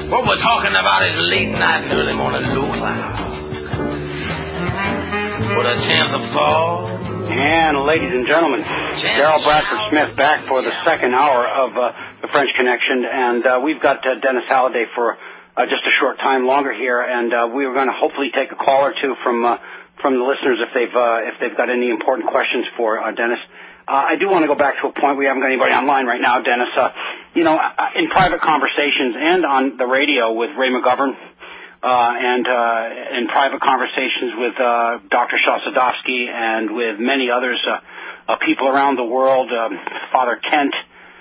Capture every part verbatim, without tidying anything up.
What we're talking about is late night and early morning low clouds. With a chance of fall. And ladies and gentlemen, Daryl Bradford Smith back for the second hour of uh, the French Connection, and uh, we've got uh, Dennis Halliday for uh, just a short time longer here, and uh, we are going to hopefully take a call or two from uh, from the listeners if they've uh, if they've got any important questions for uh, Dennis. Uh, I do want to go back to a point. We haven't got anybody online right now, Dennis. Uh, you know, in private conversations and on the radio with Ray McGovern. Uh, and, uh, in private conversations with, uh, Doctor Shosodowski and with many others, uh, uh, people around the world, um, Father Kent,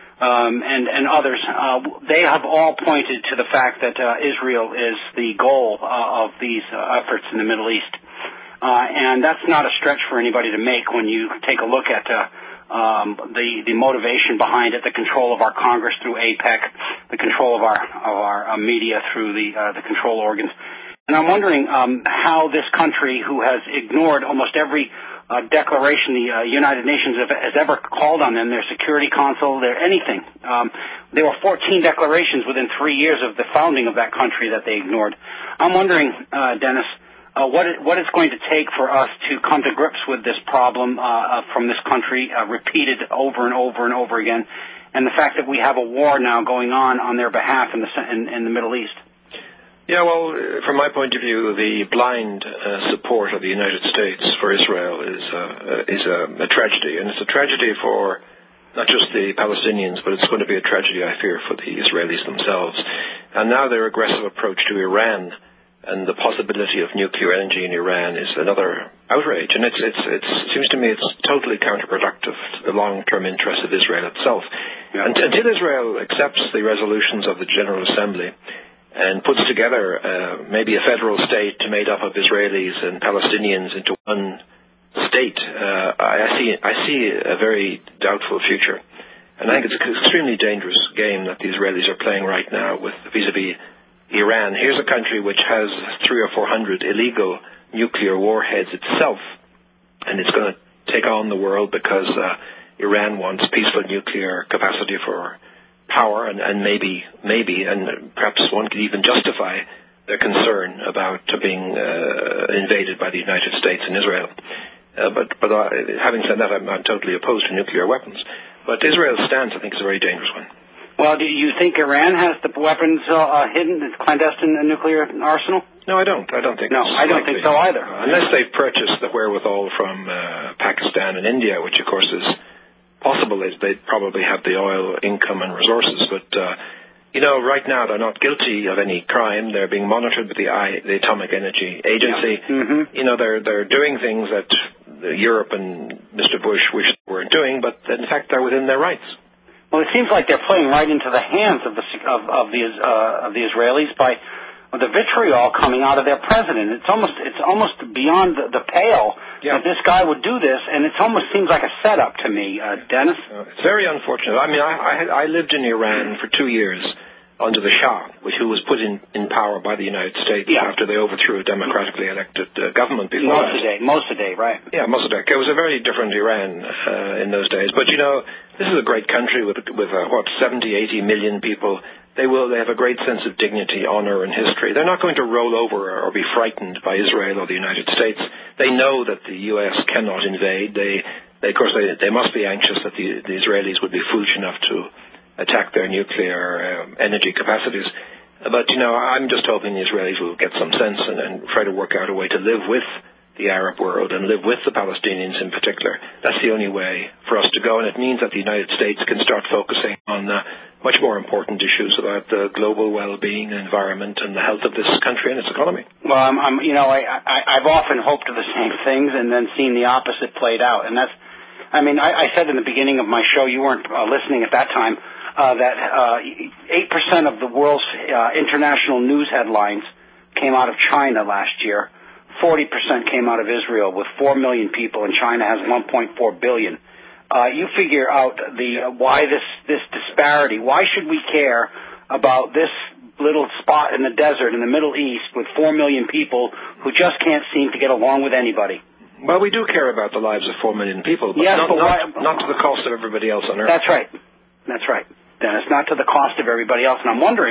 um, and, and others, uh, they have all pointed to the fact that, uh, Israel is the goal, uh, of these uh, efforts in the Middle East. Uh, and that's not a stretch for anybody to make when you take a look at, uh, Um, the, the motivation behind it, the control of our Congress through AIPAC, the control of our, of our uh, media through the, uh, the control organs. And I'm wondering, um, how this country, who has ignored almost every, uh, declaration the, uh, United Nations have, has ever called on them, their Security Council, their anything. Um, there were fourteen declarations within three years of the founding of that country that they ignored. I'm wondering, uh, Dennis, Uh, what, it, what it's going to take for us to come to grips with this problem uh, uh, from this country, uh, repeated over and over and over again, and the fact that we have a war now going on on their behalf in the in, in the Middle East. Yeah, well, from my point of view, the blind uh, support of the United States for Israel is uh, is a, a tragedy, and it's a tragedy for not just the Palestinians, but it's going to be a tragedy, I fear, for the Israelis themselves. And now their aggressive approach to Iran and the possibility of nuclear energy in Iran is another outrage. And it's, it's, it's, it seems to me it's totally counterproductive to the long-term interest of Israel itself. Yeah. And until Israel accepts the resolutions of the General Assembly and puts together uh, maybe a federal state made up of Israelis and Palestinians into one state, uh, I see I see a very doubtful future. And I think it's an extremely dangerous game that the Israelis are playing right now with vis-a-vis Iran. Here's a country which has three or four hundred illegal nuclear warheads itself, and it's going to take on the world because uh, Iran wants peaceful nuclear capacity for power, and, and maybe, maybe, and perhaps one could even justify their concern about uh, being uh, invaded by the United States and Israel. Uh, but but uh, having said that, I'm, I'm totally opposed to nuclear weapons. But Israel's stance, I think, is a very dangerous one. Well, do you think Iran has the weapons uh, hidden, its clandestine nuclear arsenal? No, I don't. I don't think No, I don't think so either. Uh, unless they've purchased the wherewithal from uh, Pakistan and India, which, of course, is possible. They probably have the oil income and resources. But, uh, you know, right now they're not guilty of any crime. They're being monitored by the, I, the Atomic Energy Agency. Yeah. Mm-hmm. You know, they're, they're doing things that Europe and Mister Bush wish they weren't doing, but, in fact, they're within their rights. Well, it seems like they're playing right into the hands of the of, of the uh, of the Israelis by the vitriol coming out of their president. It's almost it's almost beyond the, the pale yeah. that this guy would do this, and it almost seems like a setup to me, uh, Dennis. Uh, it's very unfortunate. I mean, I, I I lived in Iran for two years under the Shah, which who was put in, in power by the United States yeah. after they overthrew a democratically elected uh, government before Mossadegh, Mossadegh, right? Yeah, Mossadegh. It was a very different Iran uh, in those days. But, you know, this is a great country with, with uh, what, seventy, eighty million people. They will. They have a great sense of dignity, honor, and history. They're not going to roll over or be frightened by Israel or the United States. They know that the U S cannot invade. They, they of course, they, they must be anxious that the, the Israelis would be foolish enough to attack their nuclear um, energy capacities. But, you know, I'm just hoping the Israelis will get some sense and, and try to work out a way to live with the Arab world and live with the Palestinians in particular. That's the only way for us to go, and it means that the United States can start focusing on uh, much more important issues about the global well-being, environment, and the health of this country and its economy. Well, I'm, I'm you know, I, I, I've often hoped for the same things and then seen the opposite played out, and that's, I mean, I, I said in the beginning of my show, you weren't uh, listening at that time, Uh, that uh, eight percent of the world's uh, international news headlines came out of China last year. forty percent came out of Israel with four million people, and China has one point four billion. Uh, you figure out the uh, why this, this disparity. Why should we care about this little spot in the desert in the Middle East with four million people who just can't seem to get along with anybody? Well, we do care about the lives of four million people, but, yes, not, but why, not, not to the cost of everybody else on Earth. That's right. That's right. Dennis, not to the cost of everybody else. And I'm wondering,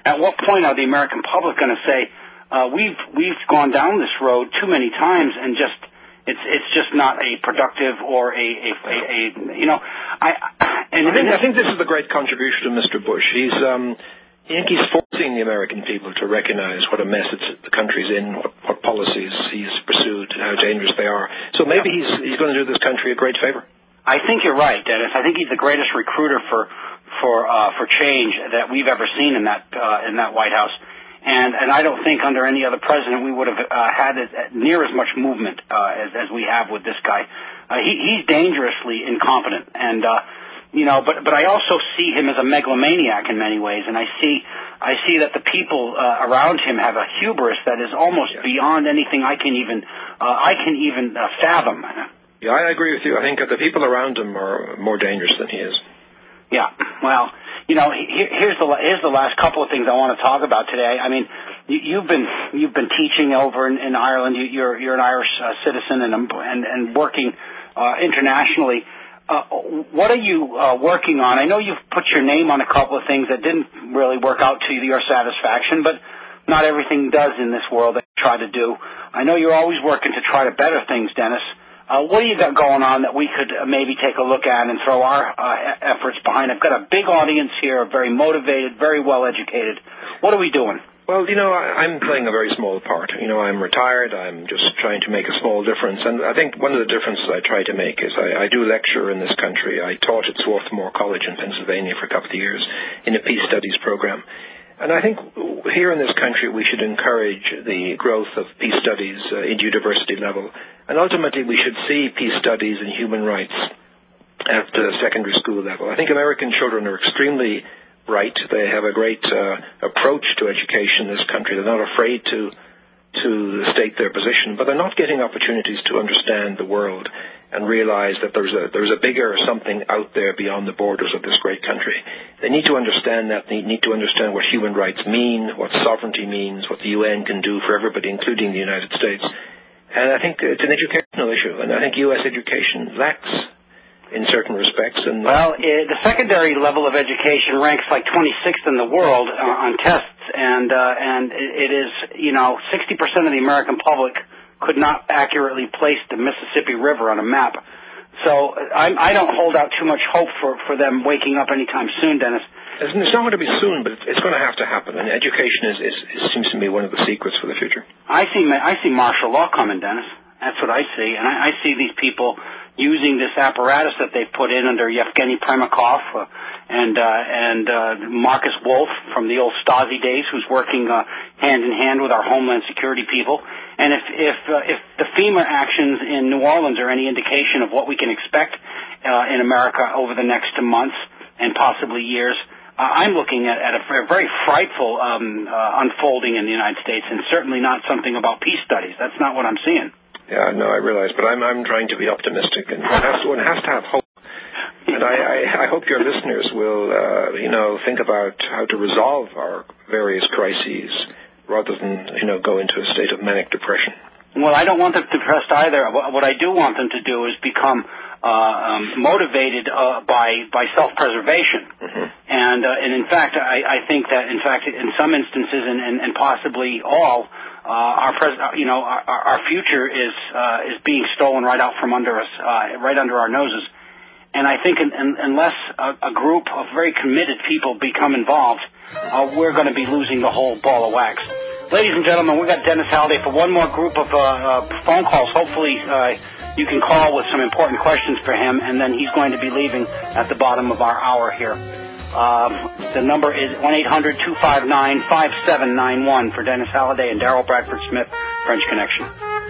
at what point are the American public going to say, uh, we've we've gone down this road too many times and just it's it's just not a productive or a, a, a, a you know, I and I think, I think this is the great contribution of Mister Bush. He's um, I think he's forcing the American people to recognize what a mess it's, the country's in, what, what policies he's pursued, and how dangerous they are. So maybe he's he's going to do this country a great favor. I think you're right, Dennis. I think he's the greatest recruiter for for uh, for change that we've ever seen in that uh, in that White House. And and I don't think under any other president we would have uh, had as, near as much movement uh, as as we have with this guy. Uh, he, he's dangerously incompetent, and uh, you know. But but I also see him as a megalomaniac in many ways, and I see I see that the people uh, around him have a hubris that is almost yeah. beyond anything I can even uh, I can even uh, fathom. Yeah, I agree with you. I think the people around him are more dangerous than he is. Yeah, well. You know, here's the here's the last couple of things I want to talk about today. I mean, you, you've been you've been teaching over in, in Ireland. You, you're you're an Irish uh, citizen and and and working uh, internationally. Uh, what are you uh, working on? I know you've put your name on a couple of things that didn't really work out to your satisfaction, but not everything does in this world that you try to do. I know you're always working to try to better things, Dennis. Uh, what do you got going on that we could uh, maybe take a look at and throw our uh, efforts behind? I've got a big audience here, very motivated, very well educated. What are we doing? Well, you know, I, I'm playing a very small part. You know, I'm retired. I'm just trying to make a small difference. And I think one of the differences I try to make is I, I do lecture in this country. I taught at Swarthmore College in Pennsylvania for a couple of years in a peace studies program. And I think here in this country we should encourage the growth of peace studies uh, at university level. And ultimately we should see peace studies and human rights at the secondary school level. I think American children are extremely bright. They have a great uh, approach to education in this country. They're not afraid to to state their position, but they're not getting opportunities to understand the world and realize that there's a there's a bigger something out there beyond the borders of this great country. They need to understand that. They need to understand what human rights mean, what sovereignty means, what the U N can do for everybody, including the United States. And I think it's an educational issue, and I think U S education lacks in certain respects. And well, it, the secondary level of education ranks like twenty-sixth in the world uh, on tests, and uh, and it, it is, you know, sixty percent of the American public could not accurately place the Mississippi River on a map. So I, I don't hold out too much hope for, for them waking up anytime soon, Dennis. It's not going to be soon, but it's going to have to happen. And education is, is, is seems to me one of the secrets for the future. I see I see martial law coming, Dennis. That's what I see. And I, I see these people using this apparatus that they've put in under Yevgeny Primakov uh, and uh, and uh, Marcus Wolf from the old Stasi days, who's working uh, hand in hand with our Homeland Security people. And if if uh, if the FEMA actions in New Orleans are any indication of what we can expect uh, in America over the next months and possibly years, uh, I'm looking at, at a very frightful um, uh, unfolding in the United States, and certainly not something about peace studies. That's not what I'm seeing. Yeah, no, I realize, but I'm I'm trying to be optimistic, and one has to, one has to have hope. And I, I, I hope your listeners will, uh, you know, think about how to resolve our various crises rather than, you know, go into a state of manic depression. Well, I don't want them depressed either. What I do want them to do is become uh, um, motivated uh, by by self-preservation. Mm-hmm. And uh, and in fact, I, I think that in fact, in some instances, and, and, and possibly all, uh, our pres- you know, our, our future is uh, is being stolen right out from under us, uh, right under our noses. And I think in, in, unless a, a group of very committed people become involved, uh, we're going to be losing the whole ball of wax. Ladies and gentlemen, we've got Dennis Halliday for one more group of uh, uh, phone calls. Hopefully uh, you can call with some important questions for him, and then he's going to be leaving at the bottom of our hour here. Uh, the number is one eight hundred two five nine five seven nine one for Dennis Halliday and Daryl Bradford Smith, French Connection.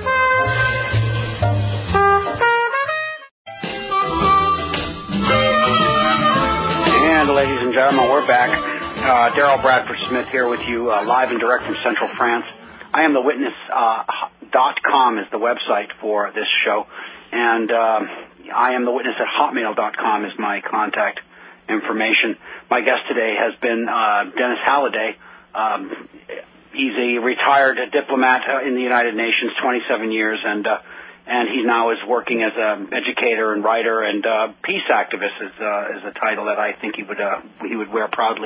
And ladies and gentlemen, we're back. Uh, Daryl Bradford Smith here with you, uh, live and direct from Central France. I am the witness dot com uh, is the website for this show, and uh, I am the witness at hotmail dot com is my contact information. My guest today has been uh, Dennis Halliday. Um, he's a retired diplomat uh, in the United Nations, twenty-seven years, and uh, and he now is working as an educator and writer and uh, peace activist is, uh, is a title that I think he would uh, he would wear proudly.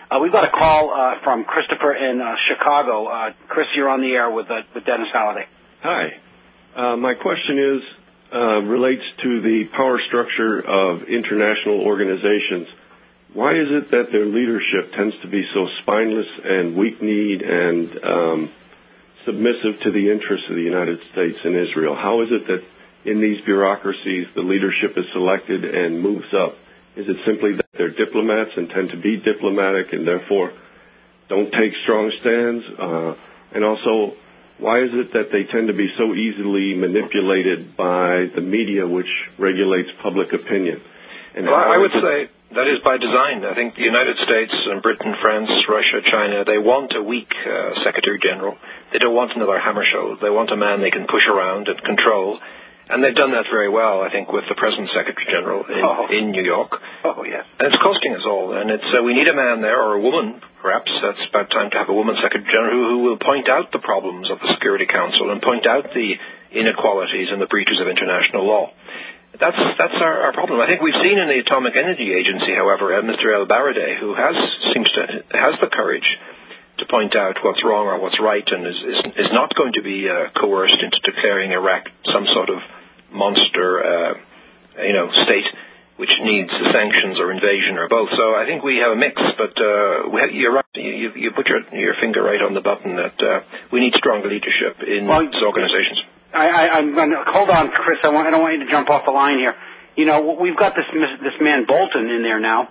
Uh, we've got a call uh, from Christopher in uh, Chicago. Uh, Chris, you're on the air with, uh, with Dennis Halliday. Hi. Uh, my question is uh, relates to the power structure of international organizations. Why is it that their leadership tends to be so spineless and weak-kneed and um, submissive to the interests of the United States and Israel? How is it that in these bureaucracies the leadership is selected and moves up? Is it simply that they're diplomats and tend to be diplomatic and therefore don't take strong stands? Uh, and also, why is it that they tend to be so easily manipulated by the media, which regulates public opinion? And well, I would say that is by design. I think the United States and Britain, France, Russia, China, they want a weak uh, Secretary General. They don't want another hammer show. They want a man they can push around and control. And they've done that very well, I think, with the present Secretary General in, oh. in New York. Oh, yes. And it's costing us all. And it's uh, we need a man there, or a woman, perhaps. That's about time to have a woman Secretary General who, who will point out the problems of the Security Council and point out the inequalities and the breaches of international law. That's that's our, our problem. I think we've seen in the Atomic Energy Agency, however, uh, Mister El Baradei, who has seems to has the courage to point out what's wrong or what's right, and is is, is not going to be uh, coerced into declaring Iraq some sort of monster, uh, you know, state which needs sanctions or invasion or both. So I think we have a mix, but uh, we have, you're right. You, you put your your finger right on the button that uh, we need stronger leadership in well, these organizations. I, I, I'm going to hold on, Chris. I, want, I don't want you to jump off the line here. You know, we've got this this man Bolton in there now.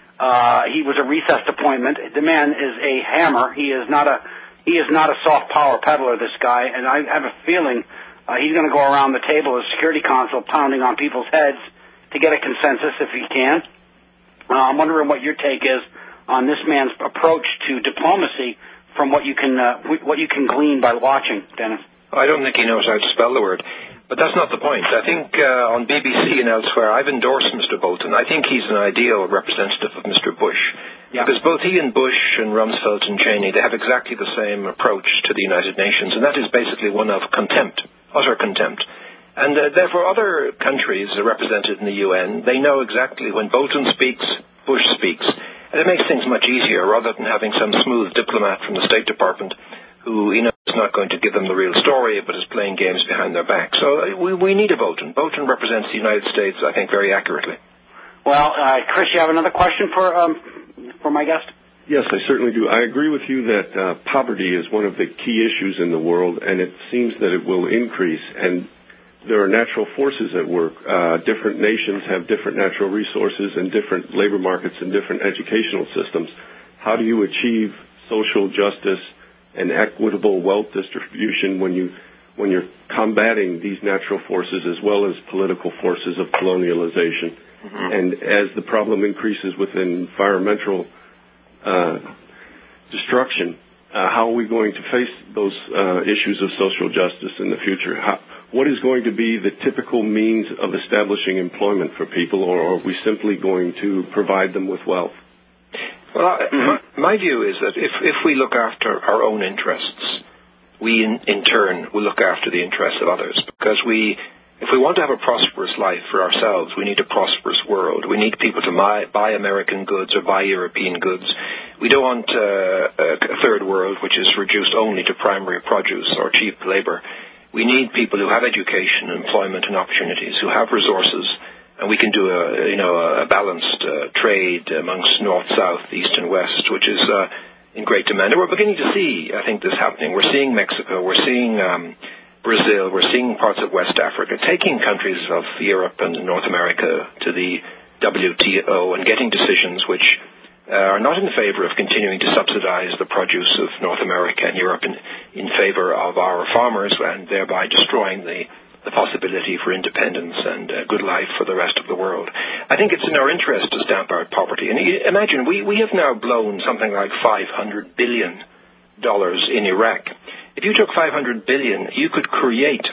Uh, he was a recessed appointment. The man is a hammer. He is not a he is not a soft power peddler, this guy. And I have a feeling uh, he's going to go around the table as Security Council, pounding on people's heads to get a consensus if he can. Uh, I'm wondering what your take is on this man's approach to diplomacy from what you can uh, what you can glean by watching, Dennis. I don't think he knows how to spell the word. But that's not the point. I think uh, on B B C and elsewhere, I've endorsed Mister Bolton. I think he's an ideal representative of Mister Bush. Yeah. Because both he and Bush and Rumsfeld and Cheney, they have exactly the same approach to the United Nations, and that is basically one of contempt, utter contempt. And uh, therefore other countries are represented in the U N. They know exactly when Bolton speaks, Bush speaks. And it makes things much easier rather than having some smooth diplomat from the State Department who, you know, is not going to give them the real story, but is playing games behind their back. So uh, we, we need a Bolton. Bolton represents the United States, I think, very accurately. Well, uh, Chris, you have another question for um, for my guest? Yes, I certainly do. I agree with you that uh, poverty is one of the key issues in the world, and it seems that it will increase. And there are natural forces at work. Uh, different nations have different natural resources and different labor markets and different educational systems. How do you achieve social justice and equitable wealth distribution when you when you're combating these natural forces as well as political forces of colonialization? Mm-hmm. And as the problem increases with environmental uh, destruction, uh, how are we going to face those uh, issues of social justice in the future? How, what is going to be the typical means of establishing employment for people, or are we simply going to provide them with wealth? Well, I, my, my view is that if, if we look after our own interests, we in, in turn will look after the interests of others. Because we, if we want to have a prosperous life for ourselves, we need a prosperous world. We need people to buy, buy American goods or buy European goods. We don't want uh, a third world which is reduced only to primary produce or cheap labor. We need people who have education, employment, and opportunities, who have resources. And we can do a, you know, a balanced uh, trade amongst north, south, east, and west, which is uh, in great demand. And we're beginning to see, I think, this happening. We're seeing Mexico, we're seeing um, Brazil, we're seeing parts of West Africa taking countries of Europe and North America to the W T O and getting decisions which uh, are not in favor of continuing to subsidize the produce of North America and Europe in, in favor of our farmers, and thereby destroying the the possibility for independence and a good life for the rest of the world. I think it's in our interest to stamp out poverty. And imagine, we, we have now blown something like five hundred billion dollars in Iraq. If you took five hundred billion dollars, you could create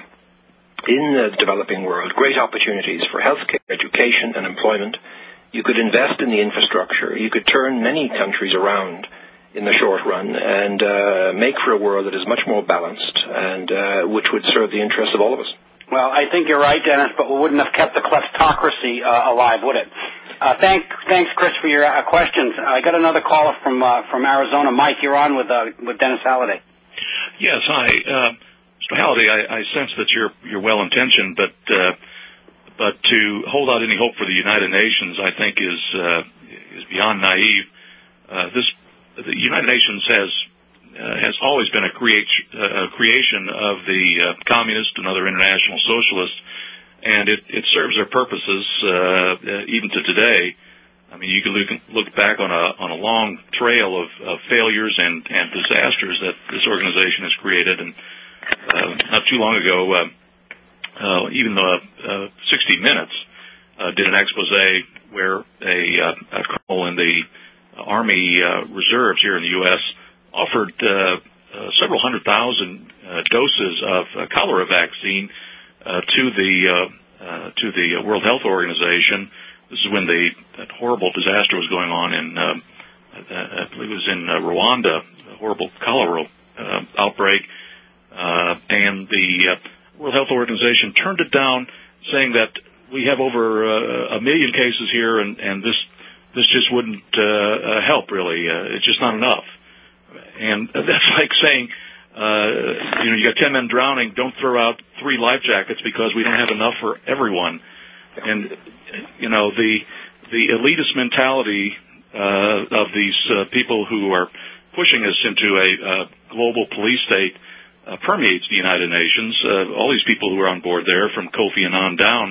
in the developing world great opportunities for healthcare, education, and employment. You could invest in the infrastructure. You could turn many countries around in the short run and uh, make for a world that is much more balanced and uh, which would serve the interests of all of us. Well, I think you're right, Dennis, but we wouldn't have kept the kleptocracy uh, alive, would it? Uh, thank, thanks, Chris, for your uh, questions. I got another caller from uh, from Arizona. Mike, you're on with uh, with Dennis Halliday. Yes, hi, uh, Mister Halliday. I, I sense that you're you're well intentioned, but uh, but to hold out any hope for the United Nations, I think, is uh, is beyond naive. Uh, this the United Nations has uh, has always been a, create, uh, a creation of the uh, communists and other international socialists. And it, it serves their purposes uh, even to today. I mean, you can look, look back on a on a long trail of, of failures and, and disasters that this organization has created. And uh, not too long ago, uh, uh, even the uh, sixty minutes uh, did an expose where a, uh, a colonel in the Army uh, Reserves here in the U S offered uh, uh, several hundred thousand uh, doses of uh, cholera vaccine Uh, to the uh, uh, to the World Health Organization. This is when the that horrible disaster was going on in, uh, I believe it was in uh, Rwanda, a horrible cholera uh, outbreak, uh, and the uh, World Health Organization turned it down, saying that we have over uh, a million cases here, and, and this this just wouldn't uh, uh, help really. Uh, it's just not enough, and that's like saying. Uh, you know, you got ten men drowning, don't throw out three life jackets because we don't have enough for everyone. And, you know, the the elitist mentality uh, of these uh, people who are pushing us into a uh, global police state uh, permeates the United Nations. Uh, all these people who are on board there, from Kofi Annan down,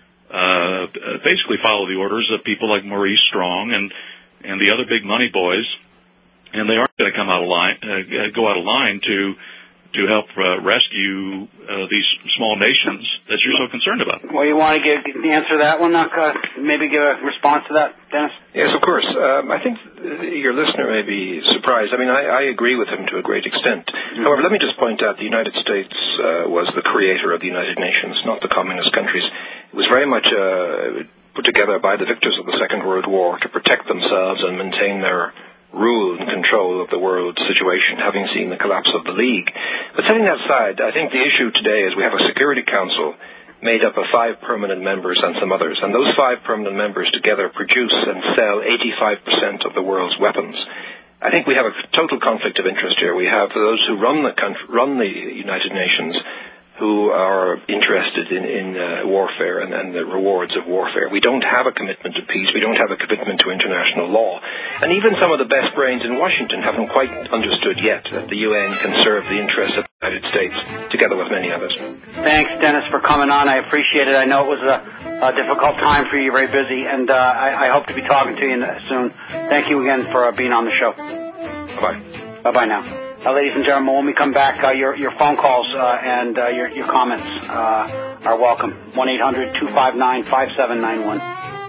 uh, basically follow the orders of people like Maurice Strong and, and the other big money boys. And they aren't going to come out of line, uh, go out of line to to help uh, rescue uh, these small nations that you're so concerned about. Well, you want to give answer that one? Uh, maybe give a response to that, Dennis? Yes, of course. Um, I think your listener may be surprised. I mean, I, I agree with him to a great extent. Mm-hmm. However, let me just point out the United States uh, was the creator of the United Nations, not the communist countries. It was very much uh, put together by the victors of the Second World War to protect themselves and maintain their rule and control of the world situation, having seen the collapse of the League. But setting that aside, I think the issue today is we have a Security Council made up of five permanent members and some others, and those five permanent members together produce and sell eighty-five percent of the world's weapons. I think we have a total conflict of interest here. We have those who run the country, run the United Nations, who are interested in, in uh, warfare and, and the rewards of warfare. We don't have a commitment to peace. We don't have a commitment to international law. And even some of the best brains in Washington haven't quite understood yet that the U N can serve the interests of the United States, together with many others. Thanks, Dennis, for coming on. I appreciate it. I know it was a, a difficult time for you. You're very busy, and uh, I, I hope to be talking to you soon. Thank you again for uh, being on the show. Bye-bye. Bye-bye now. Uh, ladies and gentlemen, when we come back, uh, your your phone calls uh, and uh, your your comments uh, are welcome. one eight hundred two five nine five seven nine one.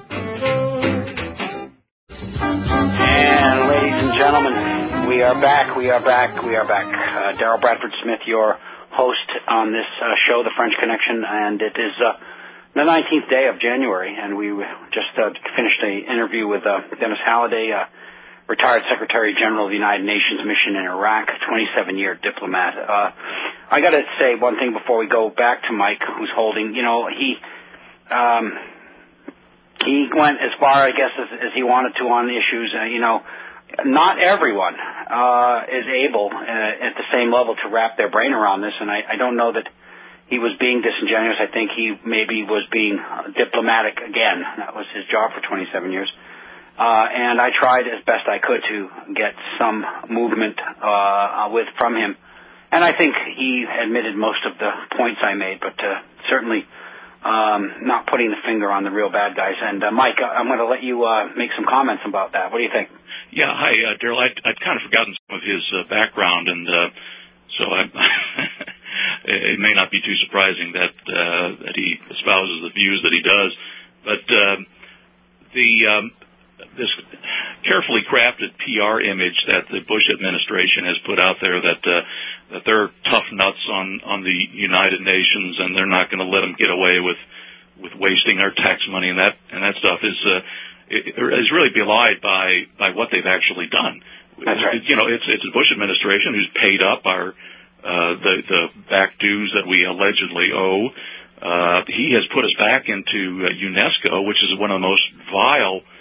And ladies and gentlemen, we are back. We are back. We are back. Uh, Daryl Bradford Smith, your host on this uh, show, The French Connection, and it is uh, the nineteenth day of January, and we just uh, finished an interview with uh, Dennis Halliday. Uh, retired Secretary General of the United Nations mission in Iraq, twenty-seven-year diplomat. Uh, I got to say one thing before we go back to Mike, who's holding. You know, he um, he went as far, I guess, as, as he wanted to on the issues. Uh, you know, not everyone uh, is able uh, at the same level to wrap their brain around this, and I, I don't know that he was being disingenuous. I think he maybe was being diplomatic again. That was his job for twenty-seven years. Uh, and I tried as best I could to get some movement uh, with from him. And I think he admitted most of the points I made, but uh, certainly um, not putting the finger on the real bad guys. And, uh, Mike, I'm going to let you uh, make some comments about that. What do you think? Yeah, hi, uh, Daryl. I'd, I'd kind of forgotten some of his uh, background, and uh, so I, it may not be too surprising that, uh, that he espouses the views that he does. But uh, the... Um, this carefully crafted P R image that the Bush administration has put out there that uh, that they're tough nuts on, on the United Nations and they're not going to let them get away with with wasting our tax money and that and that stuff is uh, is really belied by by what they've actually done. That's right. You know, it's it's the Bush administration who's paid up our uh, the the back dues that we allegedly owe. Uh, he has put us back into uh, UNESCO, which is one of the most vile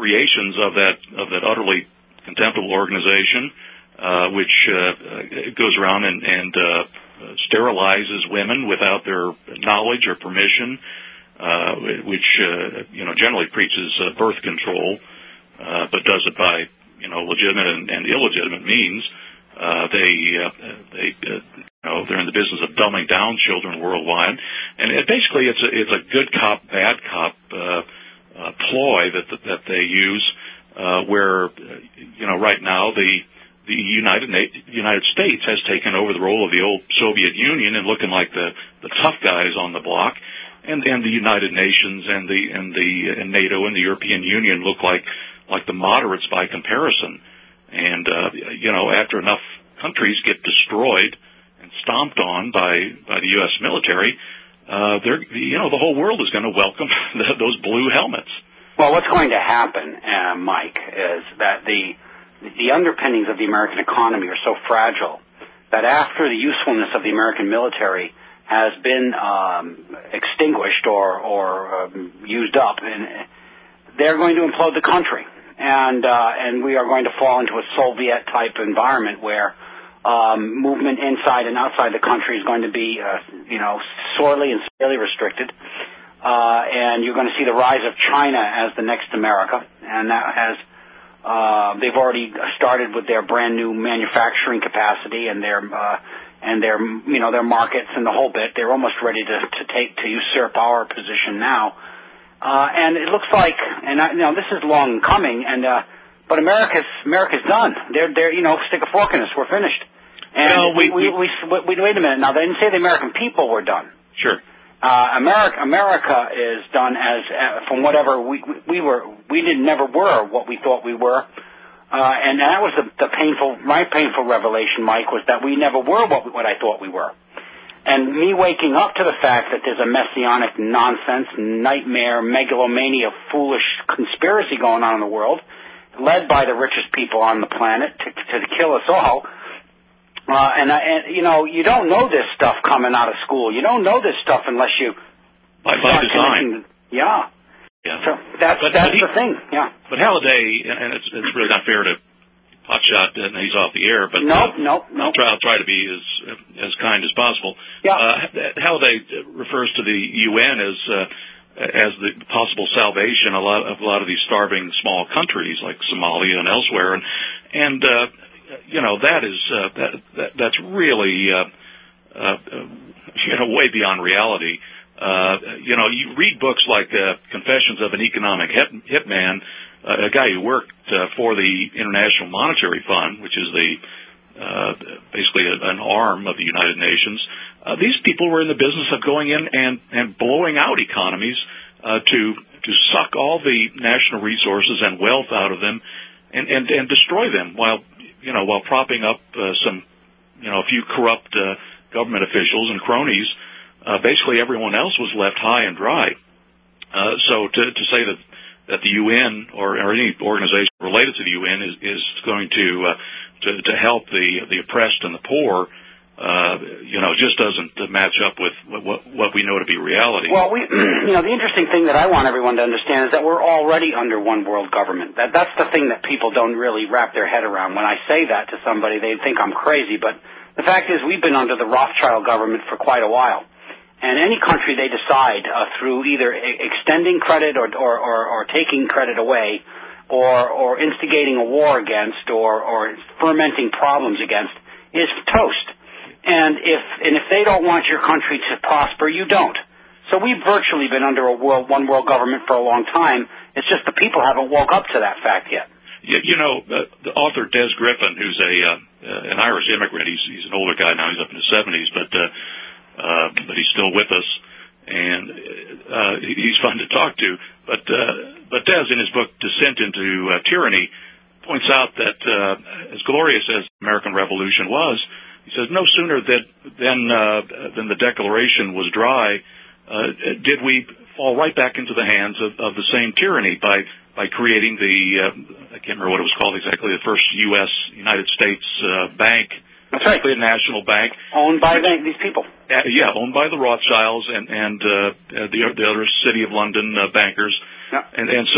creations of that of that utterly contemptible organization, uh, which uh, goes around and, and uh, sterilizes women without their knowledge or permission, uh, which uh, you know generally preaches uh, birth control, uh, but does it by you know legitimate and, and illegitimate means. Uh, they uh, they uh, you know they're in the business of dumbing down children worldwide, and it, basically it's a it's a good cop bad cop uh, uh, ploy that that they use, uh, where you know right now the the United United States has taken over the role of the old Soviet Union and looking like the the tough guys on the block, and and the United Nations and the and the and NATO and the European Union look like like the moderates by comparison. And, uh, you know, after enough countries get destroyed and stomped on by, by the U S military, uh, they're, you know, the whole world is going to welcome the, those blue helmets. Well, what's going to happen, uh, Mike, is that the, the underpinnings of the American economy are so fragile that after the usefulness of the American military has been, um, extinguished or, or, um, used up, and they're going to implode the country. And, uh, and we are going to fall into a Soviet-type environment where um, movement inside and outside the country is going to be, uh, you know, sorely and severely restricted. Uh, and you're going to see the rise of China as the next America. And that has, uh, they've already started with their brand new manufacturing capacity and their, uh, and their, you know, their markets and the whole bit. They're almost ready to, to take, to usurp our position now. Uh, and it looks like, and I, you know, this is long coming, and uh, but America's America's done. They're, they're, you know, stick a fork in us. We're finished. And no, we, we, we, we, we, wait a minute. Now, they didn't say the American people were done. Sure. Uh, America, America is done as uh, from whatever we, we we were. We did never were what we thought we were, uh, and that was the, the painful. My painful revelation, Mike, was that we never were what what I thought we were. And me waking up to the fact that there's a messianic nonsense, nightmare, megalomania, foolish conspiracy going on in the world, led by the richest people on the planet to, to kill us all. Uh, and, I, and, you know, you don't know this stuff coming out of school. You don't know this stuff unless you... By, by design. Yeah. Yeah. So that's, but, that's but he, the thing, yeah. But Halliday, and it's, it's really not fair to hotshot and he's off the air, but nope, uh, nope, nope. I'll try, I'll try to be as as kind as possible. Yeah. Uh, Halliday refers to the U N as uh, as the possible salvation of a lot of a lot of these starving small countries like Somalia and elsewhere, and and uh, you know that is uh, that, that that's really uh, uh, you know way beyond reality. Uh, you know, you read books like uh, Confessions of an Economic Hit, Hitman. Uh, a guy who worked uh, for the International Monetary Fund, which is the uh, basically a, an arm of the United Nations. Uh, these people were in the business of going in and, and blowing out economies uh, to to suck all the national resources and wealth out of them and, and, and destroy them while you know while propping up uh, some you know a few corrupt uh, government officials and cronies. Uh, basically, everyone else was left high and dry. Uh, so to to say that. that the U N or, or any organization related to the U N is, is going to, uh, to to help the the oppressed and the poor, uh, you know, just doesn't match up with what what we know to be reality. Well, we, you know, the interesting thing that I want everyone to understand is that we're already under one world government. That that's the thing that people don't really wrap their head around. When I say that to somebody, they think I'm crazy, but the fact is we've been under the Rothschild government for quite a while. And any country they decide uh, through either extending credit or, or, or, or taking credit away or, or instigating a war against or, or fermenting problems against is toast. And if, and if they don't want your country to prosper, you don't. So we've virtually been under a world, one world government for a long time. It's just the people haven't woke up to that fact yet. You, you know, uh, the author Des Griffin, who's a uh, uh, an Irish immigrant, he's, he's an older guy now, he's up in his seventies, but uh, uh, but he's still with us, and uh, he's fun to talk to. But uh, but Des, in his book Descent into uh, Tyranny, points out that uh, as glorious as the American Revolution was, he says no sooner that than uh, than the Declaration was dry, uh, did we fall right back into the hands of, of the same tyranny by by creating the uh, I can't remember what it was called exactly, the first U S United States uh, bank. That's right. A national bank owned by the, these people. Uh, yeah, owned by the Rothschilds and and uh, the the other City of London uh, bankers. Yeah. And and so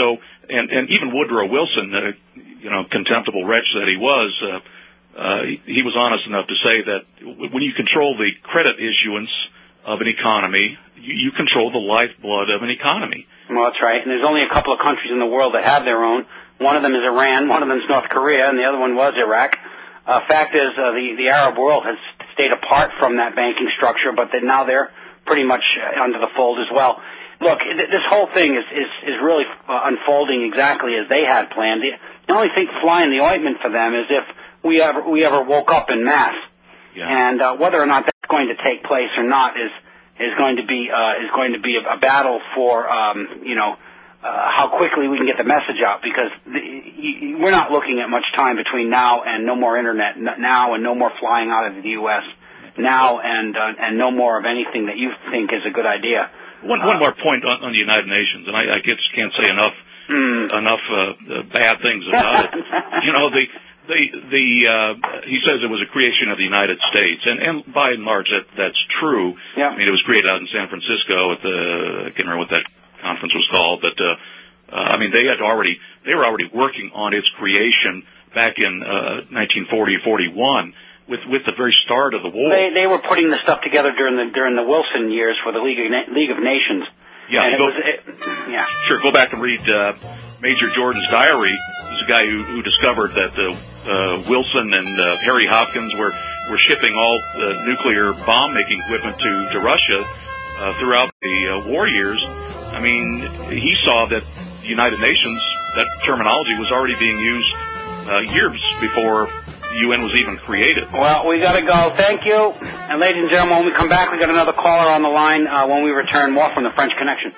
and, and even Woodrow Wilson, uh, you know, contemptible wretch that he was, uh, uh, he, he was honest enough to say that when you control the credit issuance of an economy, you, you control the lifeblood of an economy. Well, that's right. And there's only a couple of countries in the world that have their own. One of them is Iran, one of them is North Korea, and the other one was Iraq. Uh, fact is, uh, the, the Arab world has stayed apart from that banking structure, but that now they're pretty much under the fold as well. Look, this whole thing is, is, is really uh, unfolding exactly as they had planned. The, the only thing flying the ointment for them is if we ever, we ever woke up in mass. Yeah. And uh, whether or not that's going to take place or not is is going to be uh, is going to be a, a battle for um, you know uh, how quickly we can get the message out, because the, you, we're not looking at much time between now and no more internet now and no more flying out of the U S now and uh, and no more of anything that you think is a good idea. One, one more point on, on the United Nations, and I, I just can't say enough mm. enough uh, bad things about it. You know, the the the uh, he says it was a creation of the United States, and, and by and large that that's true. Yeah. I mean, it was created out in San Francisco at the I can't remember what that conference was called, but uh, uh, I mean they had already they were already working on its creation back in uh, nineteen forty forty-one. With with the very start of the war, they they were putting the stuff together during the during the Wilson years for the League of Na- League of Nations. Yeah, and it go, was, it, yeah. Sure, go back and read uh, Major Jordan's diary. He's a guy who, who discovered that uh, uh, Wilson and uh, Harry Hopkins were were shipping all the nuclear bomb making equipment to to Russia uh, throughout the uh, war years. I mean, he saw that the United Nations, that terminology was already being used uh, years before the U N was even created. Well, we got to go. Thank you. And ladies and gentlemen, when we come back, we got another caller on the line. Uh, when we return, more from the French Connection.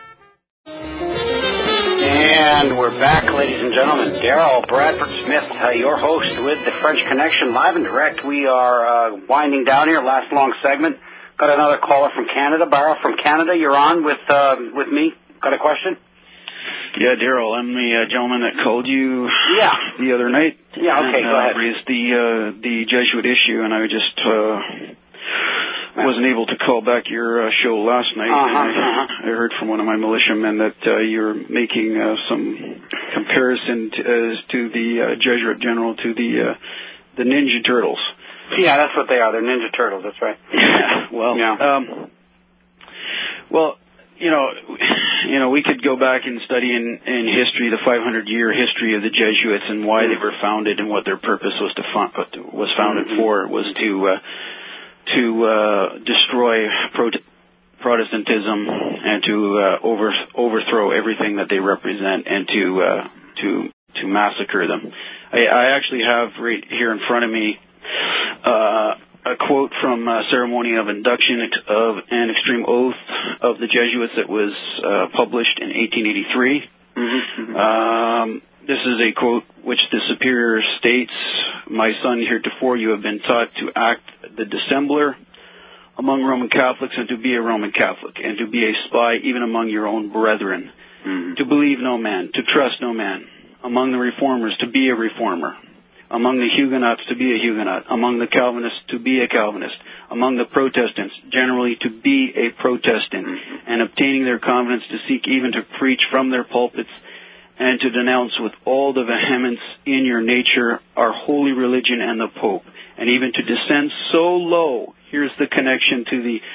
And we're back, ladies and gentlemen. Darrell Bradford Smith, uh, your host with the French Connection, live and direct. We are uh, winding down here, last long segment. Got another caller from Canada. Barrow from Canada, you're on with uh, with me. Got a question? Yeah, Darrell, I'm the uh, gentleman that called you yeah. the other night. Yeah, okay, and, go uh, ahead. Raised the uh, the Jesuit issue, and I just uh, wasn't able to call back your uh, show last night. Uh-huh, and I, uh-huh. I heard from one of my militiamen that uh, you're making uh, some comparison to, as to the uh, Jesuit general to the uh, the Ninja Turtles. Yeah, that's what they are. They're Ninja Turtles. That's right. Yeah. Well. Yeah. Um, well. You know, you know, we could go back and study in, in history the five hundred year history of the Jesuits and why they were founded and what their purpose was to fun- was founded mm-hmm. for was to uh, to uh, destroy pro- Protestantism and to uh, over overthrow everything that they represent and to uh, to to massacre them. I, I actually have right here in front of me. Uh, A quote from uh, Ceremony of Induction of an Extreme Oath of the Jesuits that was uh, published in eighteen eighty-three. Mm-hmm. Um, this is a quote which the Superior states, "My son, heretofore you have been taught to act the dissembler among Roman Catholics and to be a Roman Catholic and to be a spy even among your own brethren, mm-hmm. to believe no man, to trust no man, among the Reformers to be a Reformer, among the Huguenots to be a Huguenot, among the Calvinists to be a Calvinist, among the Protestants generally to be a Protestant, and obtaining their confidence to seek even to preach from their pulpits and to denounce with all the vehemence in your nature our holy religion and the Pope, and even to descend so low," here's the connection to the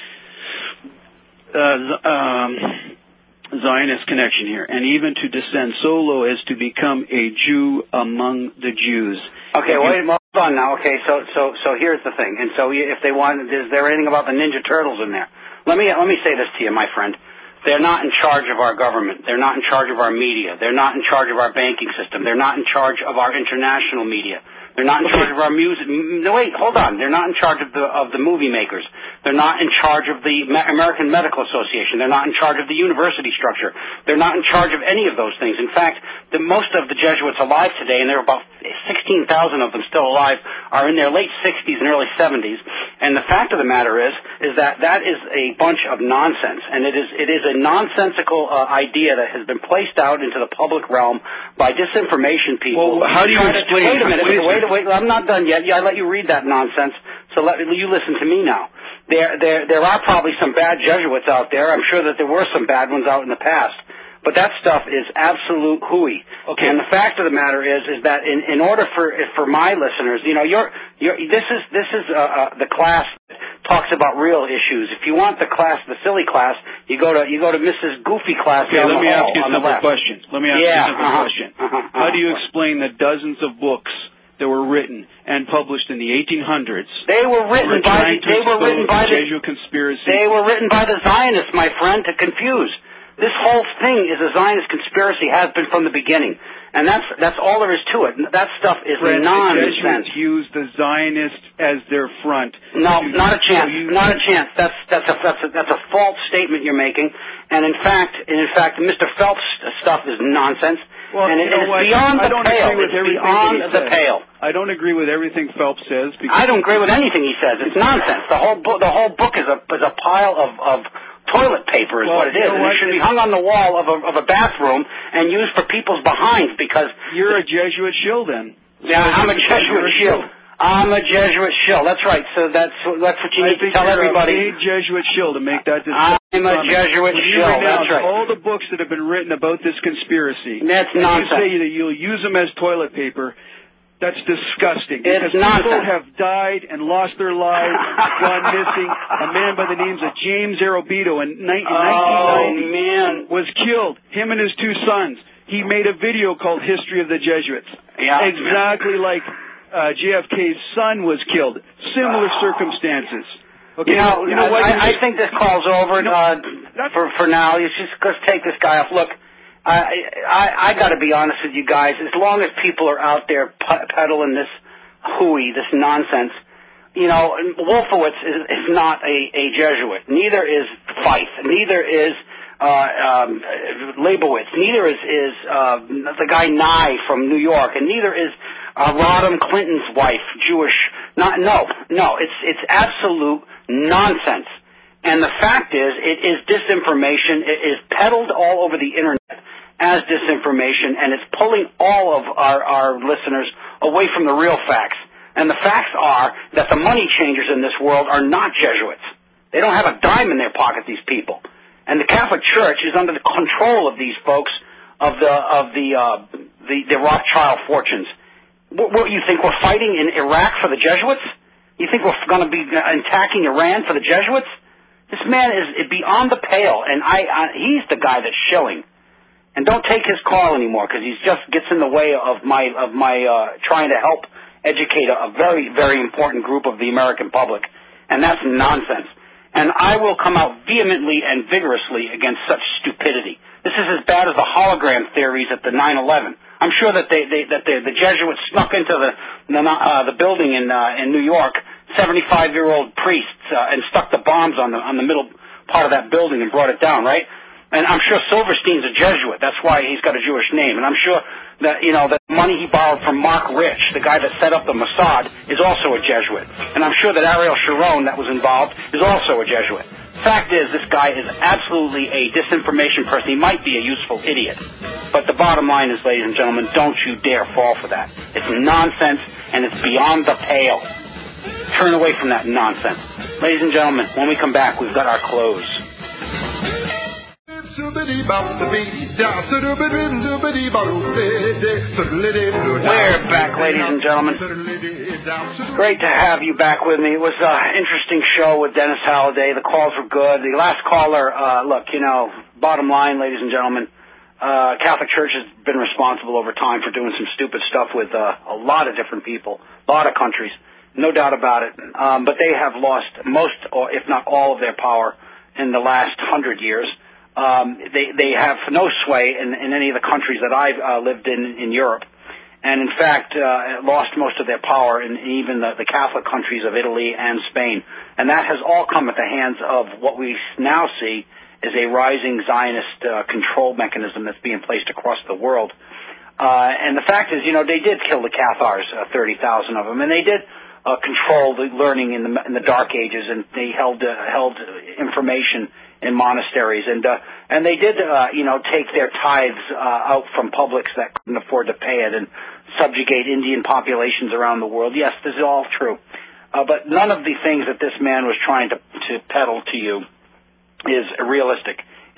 uh, um, Zionist connection here, "and even to descend so low as to become a Jew among the Jews." Okay, wait, hold on now. Okay, so so so here's the thing. And so if they want, is there anything about the Ninja Turtles in there? Let me let me say this to you, my friend. They're not in charge of our government. They're not in charge of our media. They're not in charge of our banking system. They're not in charge of our international media. They're not in charge of our music. No, wait, hold on. They're not in charge of the of the movie makers. They're not in charge of the American Medical Association. They're not in charge of the university structure. They're not in charge of any of those things. In fact, the most of the Jesuits alive today, and there are about sixteen thousand of them still alive, are in their late sixties and early seventies. And the fact of the matter is, is that that is a bunch of nonsense, and it is it is a nonsensical uh, idea that has been placed out into the public realm by disinformation people. Well, how do you explain? Wait a minute. Wait, wait, wait. I'm not done yet. Yeah, I let you read that nonsense. So let you listen to me now. There, there, there are probably some bad Jesuits out there. I'm sure that there were some bad ones out in the past. But that stuff is absolute hooey. Okay. And the fact of the matter is, is that in, in order for for my listeners, you know, you're you're this is this is uh, uh, the class that talks about real issues. If you want the class, the silly class, you go to you go to Missus Goofy class. Okay, down let the me hall, ask you a on the simple left. question. Let me ask yeah, you a simple uh-huh, question. uh-huh, uh-huh. How do you explain the dozens of books that were written and published in the eighteen hundreds? They were written by the, they were written by the Jesuit conspiracy. They were written by the Zionists, my friend, to confuse. This whole thing is a Zionist conspiracy, has been from the beginning, and that's that's all there is to it. That stuff is Friend, nonsense. The Jesuits used the Zionists as their front. No, to, not a chance. So you, not a chance. That's that's a that's a that's a false statement you're making. And in fact, in fact, Mister Phelps' stuff is nonsense. Well, and it, you know it's what? beyond I the don't pale. agree with It's everything beyond that he the says. pale. I don't agree with everything Phelps says. Because I don't agree with anything he says. It's nonsense. The whole book, the whole book is a is a pile of of toilet paper, is well, what it is. You know and what? it should be hung on the wall of a of a bathroom and used for people's behinds because you're a Jesuit shill, then. Yeah, I'm a Jesuit shill. I'm a Jesuit shill. That's right. So that's that's what you need I think to tell you're everybody. A Jesuit shill to make that decision. I'm a Jesuit shill. That's right. All the books that have been written about this conspiracy. That's and nonsense. You say that you'll use them as toilet paper. That's disgusting. It's because nonsense. People have died and lost their lives, gone missing. A man by the name of James Arrobito in nineteen ninety oh, man. was killed. Him and his two sons. He made a video called History of the Jesuits. Yeah. Exactly like uh, J F K's son was killed. Similar circumstances. Okay. You know, you know what? I, I think this call's over no, uh, for for now. You just let's take this guy off. Look, I I, I got to be honest with you guys. As long as people are out there peddling this hooey, this nonsense, you know, Wolfowitz is, is not a, a Jesuit. Neither is Fife. Neither is uh, um, Leibowitz. Neither is is uh, the guy Nye from New York, and neither is uh, Rodham Clinton's wife, Jewish. Not no, no. It's it's absolute nonsense. And the fact is, it is disinformation. It is peddled all over the internet as disinformation, and it's pulling all of our, our listeners away from the real facts. And the facts are that the money changers in this world are not Jesuits. They don't have a dime in their pocket, these people. And the Catholic Church is under the control of these folks, of the of the uh, the, the Rothschild fortunes. What, what, you think we're fighting in Iraq for the Jesuits? You think we're going to be attacking Iran for the Jesuits? This man is beyond the pale, and I, I he's the guy that's shilling. And don't take his call anymore because he just gets in the way of my of my uh, trying to help educate a, a very very important group of the American public, and that's nonsense. And I will come out vehemently and vigorously against such stupidity. This is as bad as the hologram theories at the nine eleven. I'm sure that they, they that they, the Jesuits snuck into the the, uh, the building in uh, in New York, seventy-five year old priests, uh, and stuck the bombs on the on the middle part of that building and brought it down, right? And I'm sure Silverstein's a Jesuit. That's why he's got a Jewish name. And I'm sure that, you know, the money he borrowed from Mark Rich, the guy that set up the Mossad, is also a Jesuit. And I'm sure that Ariel Sharon, that was involved, is also a Jesuit. Fact is, this guy is absolutely a disinformation person. He might be a useful idiot. But the bottom line is, ladies and gentlemen, don't you dare fall for that. It's nonsense, and it's beyond the pale. Turn away from that nonsense. Ladies and gentlemen, when we come back, we've got our clothes. We're back, ladies and gentlemen. Great to have you back with me. It was an interesting show with Dennis Halliday. The calls were good. The last caller, uh, look, you know, bottom line, ladies and gentlemen, uh, Catholic Church has been responsible over time for doing some stupid stuff with uh, a lot of different people, a lot of countries, no doubt about it. Um, but they have lost most, or if not all, of their power in the last hundred years. Um, they they have no sway in, in any of the countries that I've uh, lived in in Europe, and in fact uh, lost most of their power in even the, the Catholic countries of Italy and Spain. And that has all come at the hands of what we now see as a rising Zionist uh, control mechanism that's being placed across the world. Uh, and the fact is, you know, they did kill the Cathars, uh, thirty thousand of them, and they did uh, control the learning in the in the Dark Ages, and they held uh, held information in monasteries, and uh, and they did, uh, you know, take their tithes uh, out from publics that couldn't afford to pay it, and subjugate Indian populations around the world. Yes, this is all true, uh, but none of the things that this man was trying to to peddle to you is realistic.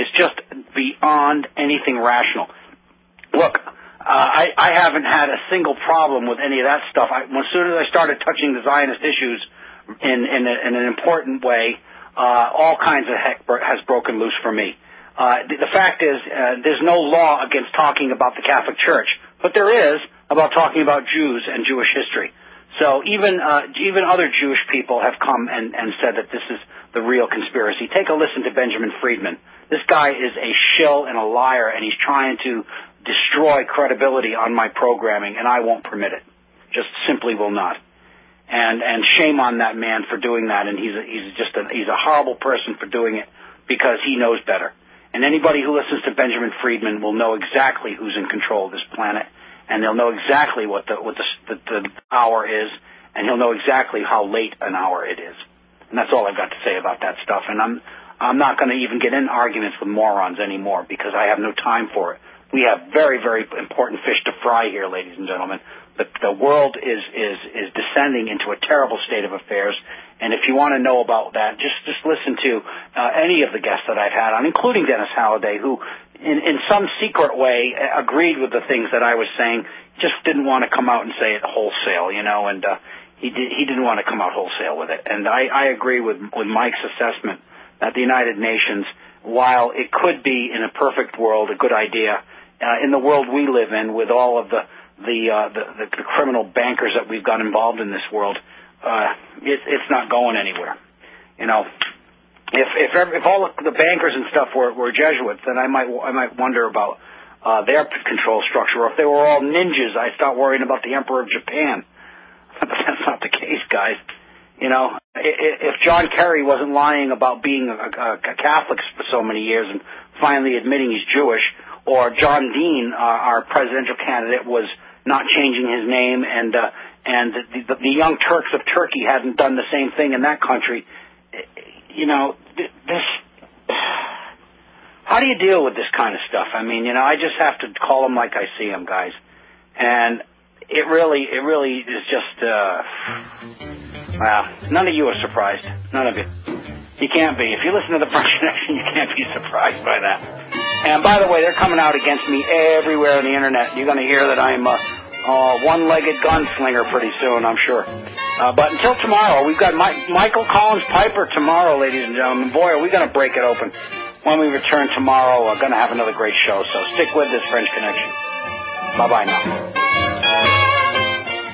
is just beyond anything rational. Look, uh, I, I haven't had a single problem with any of that stuff. I, as soon as I started touching the Zionist issues in, in, a, in an important way, uh, all kinds of heck has broken loose for me. Uh, the, the fact is, uh, there's no law against talking about the Catholic Church, but there is about talking about Jews and Jewish history. So even uh, even other Jewish people have come and, and said that this is the real conspiracy. Take a listen to Benjamin Friedman. This guy is a shill and a liar, and he's trying to destroy credibility on my programming, and I won't permit it. Just simply will not. And and shame on that man for doing that, and he's a, he's just a, he's a horrible person for doing it because he knows better. And anybody who listens to Benjamin Friedman will know exactly who's in control of this planet, and they'll know exactly what the what the, the, the hour is, and he'll know exactly how late an hour it is. And that's all I've got to say about that stuff. And I'm I'm not going to even get in arguments with morons anymore because I have no time for it. We have very, very important fish to fry here, ladies and gentlemen. The, the world is, is, is descending into a terrible state of affairs. And if you want to know about that, just, just listen to uh, any of the guests that I've had on, including Dennis Halliday, who in, in some secret way agreed with the things that I was saying, just didn't want to come out and say it wholesale, you know, and uh, he, did, he didn't want to come out wholesale with it. And I, I agree with, with Mike's assessment that the United Nations, while it could be in a perfect world a good idea, uh, in the world we live in with all of the the, uh, the, the criminal bankers that we've got involved in this world, uh, it, it's not going anywhere. You know, if if if all the bankers and stuff were, were Jesuits, then I might I might wonder about uh, their control structure. Or if they were all ninjas, I'd start worrying about the Emperor of Japan. But that's not the case, guys. You know, if John Kerry wasn't lying about being a, a, a Catholic for so many years and finally admitting he's Jewish, or John Dean, uh, our presidential candidate, was not changing his name, and uh, and the, the, the Young Turks of Turkey hadn't done the same thing in that country, you know, this. How do you deal with this kind of stuff? I mean, you know, I just have to call them like I see them, guys, and it really, it really is just. Uh, Wow, none of you are surprised. None of you. You can't be. If you listen to the French Connection, you can't be surprised by that. And by the way, they're coming out against me everywhere on the internet. You're going to hear that I'm a, a one-legged gunslinger pretty soon, I'm sure. Uh, but until tomorrow, we've got My- Michael Collins Piper tomorrow, ladies and gentlemen. Boy, are we going to break it open. When we return tomorrow, we're going to have another great show. So stick with this French Connection. Bye-bye now.